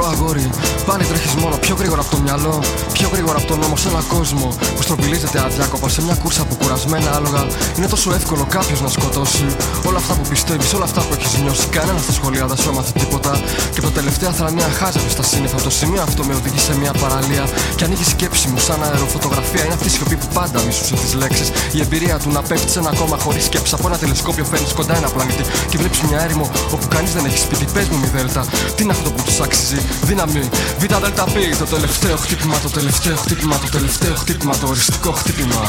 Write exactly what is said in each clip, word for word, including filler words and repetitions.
Μικρό αγόρι, πάλι τρέχεις μόνο πιο γρήγορα από το μυαλό. Πιο γρήγορα από τον νόμο σε έναν κόσμο που στροβιλίζεται αδιάκοπα σε μια κούρσα από κουρασμένα άλογα. Είναι τόσο εύκολο κάποιος να σκοτώσει όλα αυτά που πιστεύεις, όλα αυτά που έχεις νιώσει. Κανένα στα σχολεία δεν σου έμαθε τίποτα. Και από τελευταία θρανία χάζευε στα σύννεφα. Το σημείο αυτό με οδηγεί σε μια παραλία. Και ανοίγει σκέψη μου σαν αεροφωτογραφία. Είναι αυτή η σιωπή που πάντα μίσουσε τις λέξεις. Η εμπειρία του να πέφτει σε ένα κόμμα χωρίς σκέψη. Από ένα τηλεσκόπιο φέρνεις κοντά ένα πλανήτη και βλέπεις μια έρημο όπου κανείς δεν έχει σπίτι. Πες μου μη δέλτα, τι είναι αυτό που τους αξίζει. Δύναμη, β' δέλτα π. Το τελευταίο χτύπημα, το τελευταίο χτύπημα, το τελευταίο χτύπημα, το οριστικό χτύπημα.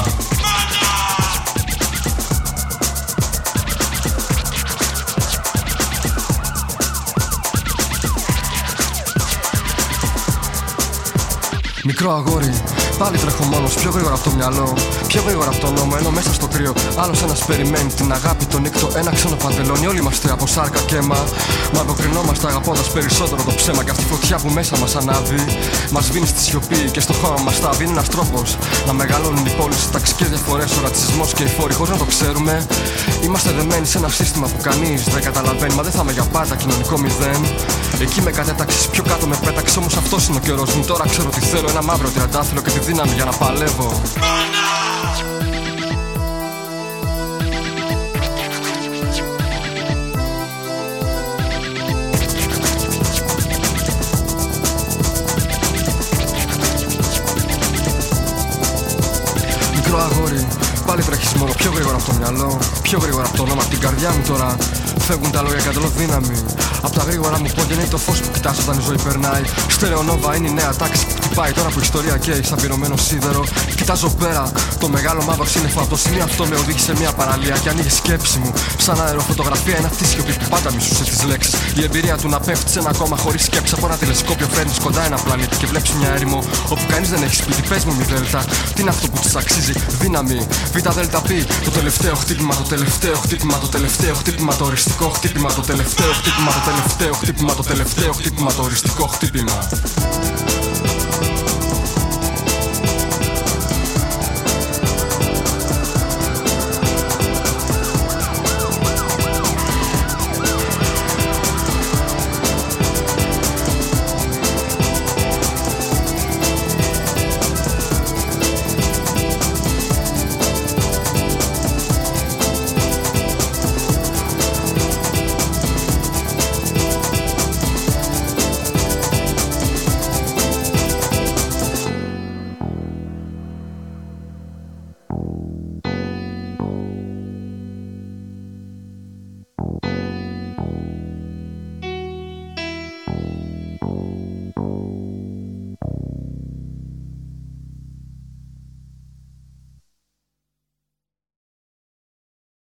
Μικρό αγόρι, πάλι τρέχω μόνος, πιο γρήγορα από το μυαλό. Πιο γρήγορα από τον νόμο, ενώ μέσα στο κρύο άλλος ένας περιμένει την αγάπη, τον νύκτο, ένα ξένο παντελόνι. Όλοι είμαστε από σάρκα και αίμα. Μα αποκρινόμαστε αγαπώντας περισσότερο το ψέμα. Και αυτή η φωτιά που μέσα μας ανάβει μας σβήνει στη σιωπή και στο χώμα μας τάβει. Είναι ένας τρόπος να μεγαλώνουν οι πόλεις, οι ταξικές διαφορές, ο ρατσισμός και οι φόροι χωρίς να το ξέρουμε. Είμαστε δεμένοι σε ένα σύστημα που κανείς δεν καταλαβαίνει. Μα δεν θα είμαι για πάντα κοινωνικό μηδέν. Εκεί με κατέταξες, πιο κάτω με πέταξες. Όμως αυτός είναι ο καιρός μου. Τώρα ξέρω τι θέλω. Ένα μαύρο τριαντάφυλλο και τη δύναμη για να παλεύω. Μικρό αγόρι, πάλι τρέχεις μόνο πιο γρήγορα από το μυαλό. Πιο γρήγορα από το όνομα, από την καρδιά μου τώρα. Φεύγουν τα λόγια και αντλώ δύναμη. Απ' τα γρήγορα μου πόδια είναι το φως που κοιτάς όταν η ζωή περνάει. Στερεονόβα είναι η νέα τάξη που χτυπάει τώρα που η ιστορία καίει σαν πυρωμένο σίδερο. Κοιτάζω πέρα, το μεγάλο μαύρο σύννεφο από το σημείο αυτό με οδήγησε σε μια παραλία. Και ανοίγει σκέψη μου σαν αεροφωτογραφία. Είναι αυτή η σιωπή που πάντα μισούσε τις λέξεις. Η εμπειρία του να πέφτει σε ένα κόμμα χωρίς σκέψη. Από ένα τηλεσκόπιο φέρνεις κοντά ένα πλανήτη και βλέπεις μια έρημο όπου κανείς δεν έχει σπίτι. Πες μου μη δέλτα, τι είναι αυτό που της αξίζει. Δύναμη, β' δέλτα π. Το τελευταίο χτύπημα, το τελευταίο χτύπημα, το τελευταίο χτύπημα, το οριστικό χτύπημα, το τελευταίο χτύπημα, το τελευταίο χτύπημα, το τελευταίο χτύπημα, το οριστικό χτύπημα.